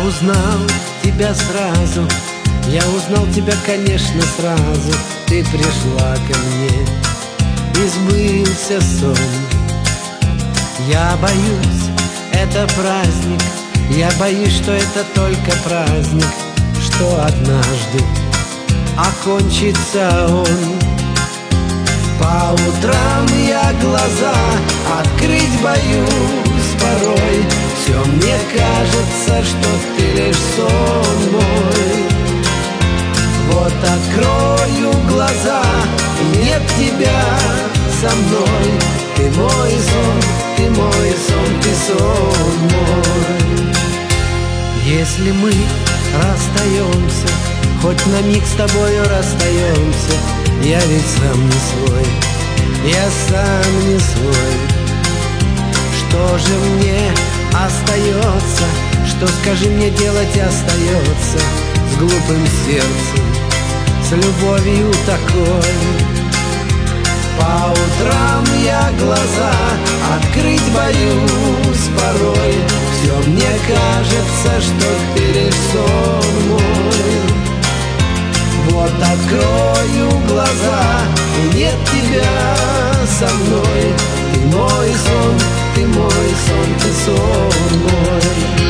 узнал тебя сразу, я узнал тебя, конечно, сразу. Ты пришла ко мне, и сбылся сон. Я боюсь, это праздник, я боюсь, что это только праздник, что однажды окончится он. По утрам я глаза открыть боюсь порой. Все мне кажется, что ты лишь сон мой. Вот открою глаза, и нет тебя со мной. Ты мой сон, ты мой сон, ты сон мой. Если мы расстаемся, хоть на миг с тобою расстаемся, я ведь сам не свой, я сам не свой. Что же мне остается, что, скажи мне, делать остается с глупым сердцем, с любовью такой? По утрам я глаза открыть боюсь порой. Все мне кажется, что ты лишь сон мой. Вот открою глаза, и нет тебя со мной. Ты мой сон, ты мой сон, ты сон мой.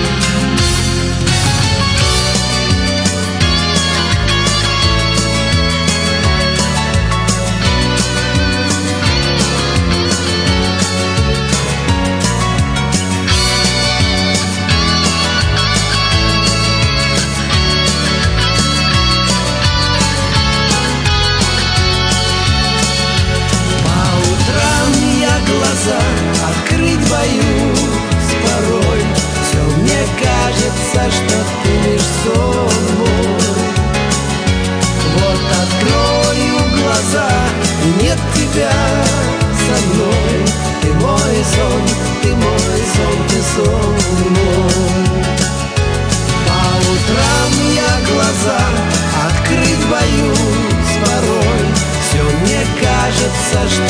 Открыть боюсь порой. Все мне кажется, что ты лишь сон мой. Вот открою глаза, и нет тебя со мной. Ты мой сон, ты мой сон, ты сон мой. По утрам я глаза открыть боюсь порой. Все мне кажется, что